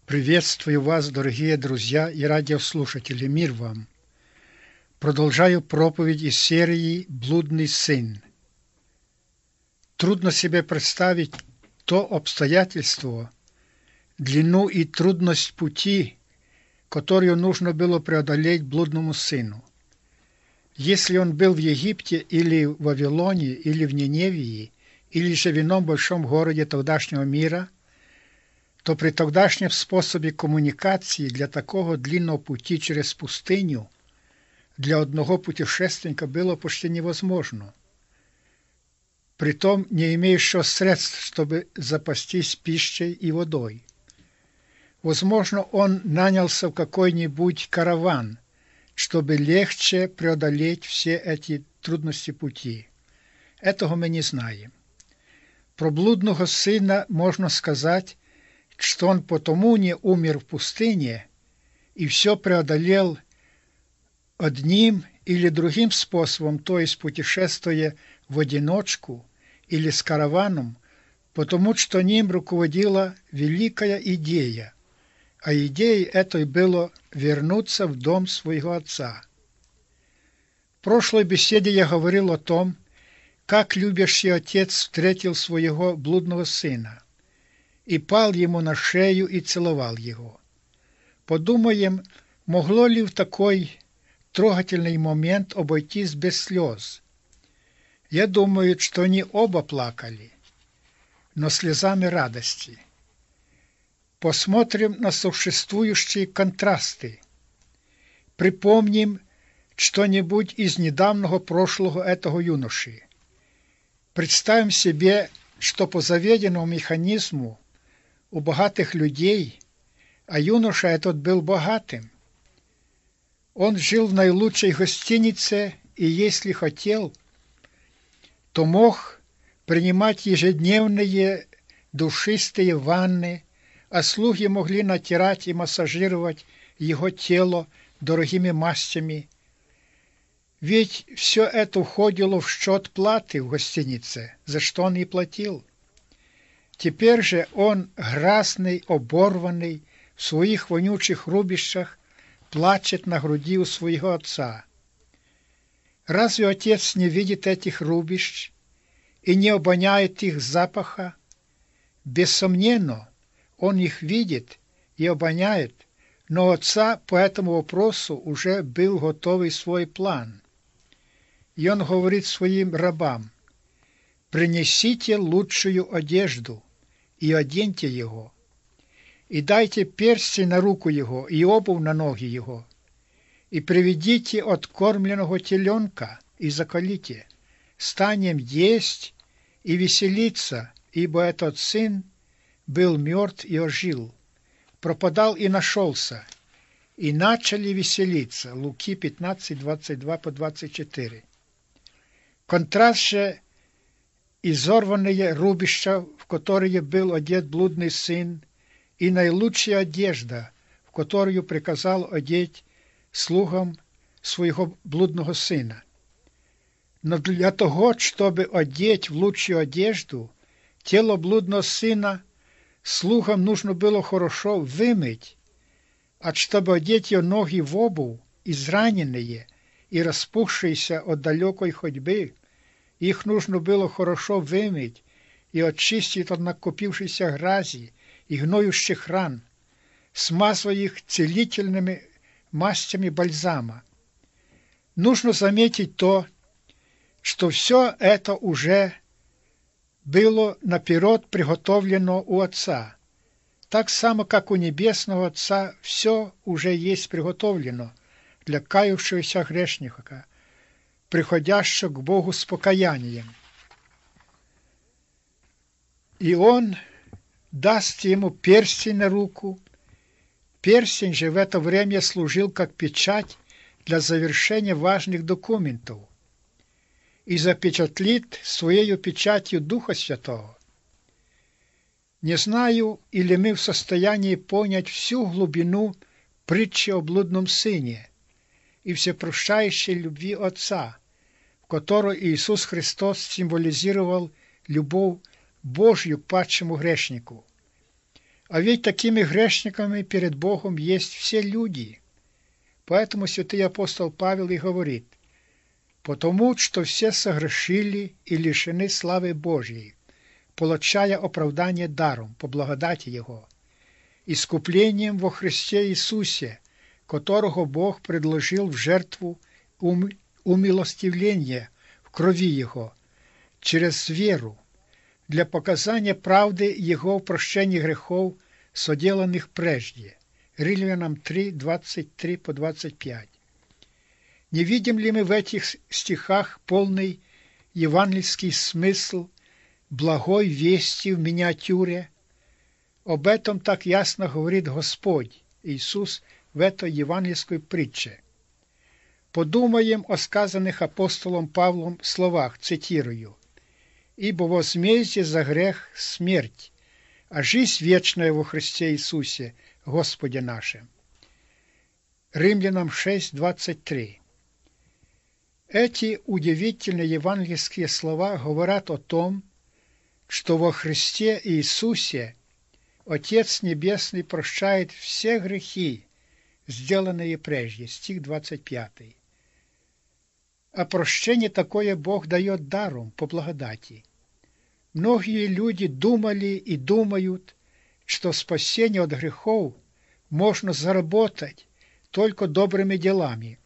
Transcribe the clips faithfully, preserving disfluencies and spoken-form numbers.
Приветствую вас, дорогие друзья и радиослушатели, мир вам! Продолжаю проповедь из серии «Блудный сын». Трудно себе представить то обстоятельство, длину и трудность пути, которую нужно было преодолеть блудному сыну. Если он был в Египте или в Вавилоне, или в Ниневии, или же в ином большом городе тогдашнего мира, то при тогдашнем способе коммуникации для такого длинного пути через пустыню для одного путешественника было почти невозможно, притом не имеющего средств, чтобы запастись пищей и водой. Возможно, он нанялся в какой-нибудь караван, чтобы легче преодолеть все эти трудности пути. Этого мы не знаем. Про блудного сына можно сказать, что он потому не умер в пустыне и все преодолел одним или другим способом, то есть путешествуя в одиночку или с караваном, потому что ним руководила великая идея, а идеей этой было вернуться в дом своего отца. В прошлой беседе я говорил о том, как любящий отец встретил своего блудного сына и пал ему на шею и целовал его. Подумаем, могло ли в такой трогательный момент обойтись без слез? Я думаю, что они оба плакали, но слезами радости. Посмотрим на существующие контрасты. Припомним что-нибудь из недавнего прошлого этого юноши. Представим себе, что по заведенному механизму у богатых людей, а юноша этот был богатым. Он жил в наилучшей гостинице и, если хотел, то мог принимать ежедневные душистые ванны, а слуги могли натирать и массажировать его тело дорогими мастями. Ведь все это входило в счет платы в гостинице, за что он и платил. Теперь же он, грязный, оборванный, в своих вонючих рубищах, плачет на груди у своего отца. Разве отец не видит этих рубищ и не обоняет их запаха? Бессомненно, он их видит и обоняет, но у отца по этому вопросу уже был готовый свой план. И он говорит своим рабам: «Принесите лучшую одежду и оденьте его, и дайте перстень на руку его и обувь на ноги его, и приведите откормленного теленка и заколите, станем есть и веселиться, ибо этот сын был мертв и ожил, пропадал и нашелся, и начали веселиться». Луки пятнадцать, двадцать два по двадцать четыре. Контраст же изорванные рубища, в которые был одет блудный сын, и наилучшая одежда, в которую приказал одеть слугам своего блудного сына. Но для того, чтобы одеть в лучшую одежду, тело блудного сына слугам нужно было хорошо вымыть, а чтобы одеть ее ноги в обувь, израненные и распухшиеся от далекой ходьбы, их нужно было хорошо вымыть и очистить от накопившейся грязи и гноющих ран, смазывая их целительными мастями бальзама. Нужно заметить то, что все это уже было наперед приготовлено у Отца, так само, как у Небесного Отца все уже есть приготовлено для кающегося грешника, приходящего к Богу с покаянием. И Он даст ему перстень на руку. Перстень же в это время служил как печать для завершения важных документов и запечатлит своей печатью Духа Святого. Не знаю, или мы в состоянии понять всю глубину притчи о блудном сыне и всепрощающей любви Отца, в которой Иисус Христос символизировал любовь Божью к падшему грешнику. А ведь такими грешниками перед Богом есть все люди. Поэтому святый апостол Павел и говорит: «Потому что все согрешили и лишены славы Божьей, получая оправдание даром по благодати Его, искуплением во Христе Иисусе, которого Бог предложил в жертву умилостивления в крови Его, через веру, для показания правды Его в прощении грехов, соделанных прежде». Римлянам три, двадцать три по двадцать пять. Не видим ли мы в этих стихах полный евангельский смысл благой вести в миниатюре? Об этом так ясно говорит Господь Иисус в этой евангельской притче. Подумаем о сказанных апостолом Павлом словах, цитирую: «Ибо возмездие за грех – смерть, а жизнь вечная во Христе Иисусе, Господе нашим». Римлянам шесть, двадцать три. Эти удивительные евангельские слова говорят о том, что во Христе Иисусе Отец Небесный прощает все грехи, сделанные прежде. Стих двадцать пятый. А прощение такое Бог дает даром по благодати. Многие люди думали и думают, что спасение от грехов можно заработать только добрыми делами,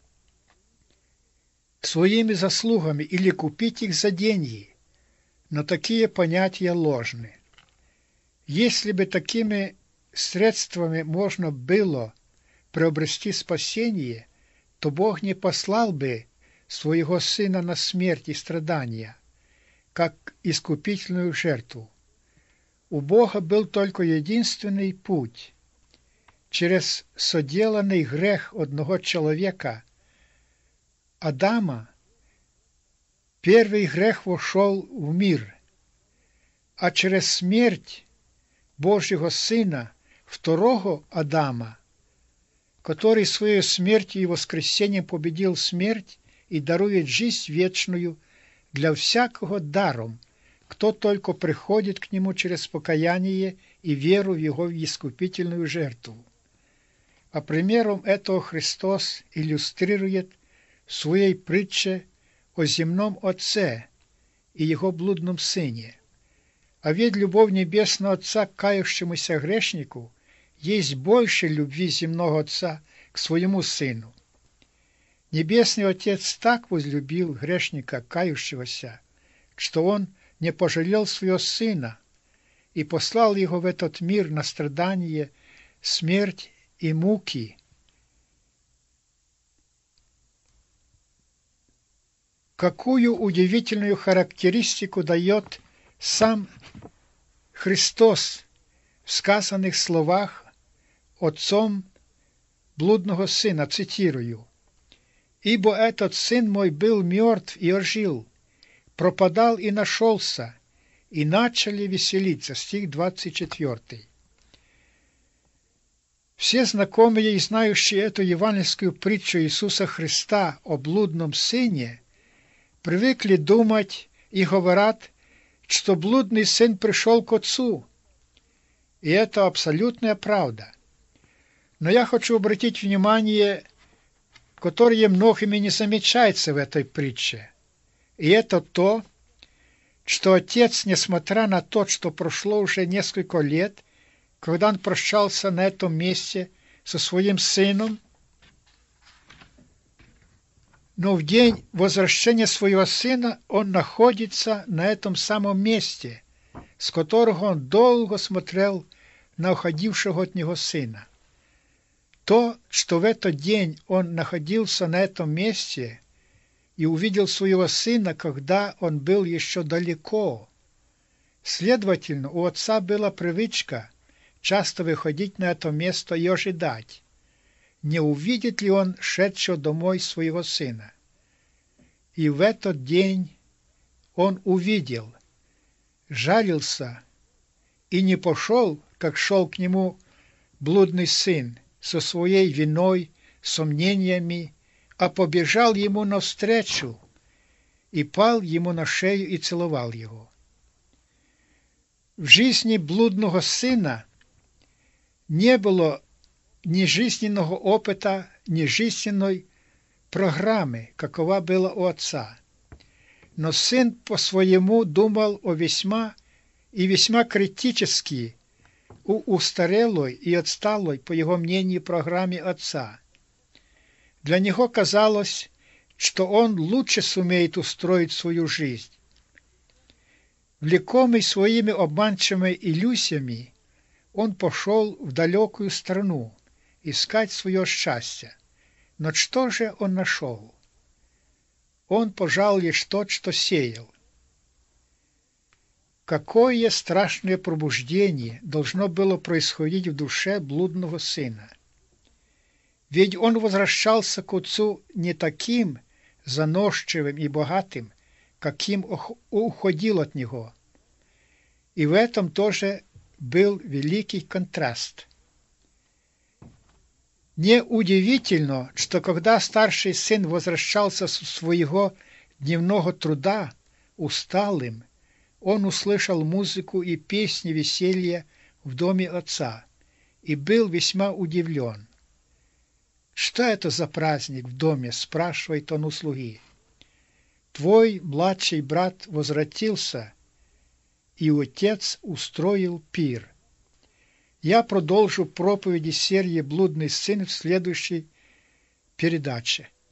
своими заслугами или купить их за деньги, но такие понятия ложны. Если бы такими средствами можно было приобрести спасение, то Бог не послал бы своего Сына на смерть и страдания, как искупительную жертву. У Бога был только единственный путь. Через соделанный грех одного человека, Адама, первый грех вошел в мир, а через смерть Божьего Сына, второго Адама, который своей смертью и воскресением победил смерть и дарует жизнь вечную для всякого даром, кто только приходит к Нему через покаяние и веру в Его искупительную жертву. А примером этого Христос иллюстрирует в своей притче о земном Отце и Его блудном Сыне. А ведь любовь Небесного Отца к кающемуся грешнику есть больше любви земного Отца к своему Сыну. Небесный Отец так возлюбил грешника кающегося, что Он не пожалел своего Сына и послал Его в этот мир на страдание, смерть и муки. Какую удивительную характеристику дает сам Христос в сказанных словах отцом блудного сына, цитирую: «Ибо этот сын мой был мертв и ожил, пропадал и нашелся, и начали веселиться». Стих двадцать четвёртый. Все знакомые и знающие эту евангельскую притчу Иисуса Христа о блудном сыне привыкли думать и говорят, что блудный сын пришел к отцу. И это абсолютная правда. Но я хочу обратить внимание, которое многими не замечается в этой притче. И это то, что отец, несмотря на то, что прошло уже несколько лет, когда он прощался на этом месте со своим сыном, но в день возвращения своего сына он находится на этом самом месте, с которого он долго смотрел на уходившего от него сына. То, что в этот день он находился на этом месте и увидел своего сына, когда он был еще далеко. Следовательно, у отца была привычка часто выходить на это место и ожидать, не увидит ли он шедшего домой своего сына. И в этот день он увидел, жалился и не пошел, как шел к нему блудный сын, со своей виной, сомнениями, а побежал ему навстречу и пал ему на шею и целовал его. В жизни блудного сына Не было ни жизненного опыта, ни жизненной программы, какова была у отца. Но сын по-своему думал о весьма и весьма критически у устарелой и отсталой, по его мнению, программе отца. Для него казалось, что он лучше сумеет устроить свою жизнь. Влекомый своими обманчивыми иллюзиями, он пошел в далекую страну искать свое счастье. Но что же он нашел? Он пожал лишь тот, что сеял. Какое страшное пробуждение должно было происходить в душе блудного сына! Ведь он возвращался к отцу не таким заносчивым и богатым, каким уходил от него. И в этом тоже был великий контраст. Неудивительно, что когда старший сын возвращался со своего дневного труда усталым, он услышал музыку и песни веселья в доме отца и был весьма удивлен. «Что это за праздник в доме?» – спрашивает он у слуги. «Твой младший брат возвратился, и отец устроил пир». Я продолжу проповеди серии «Блудный сын» в следующей передаче.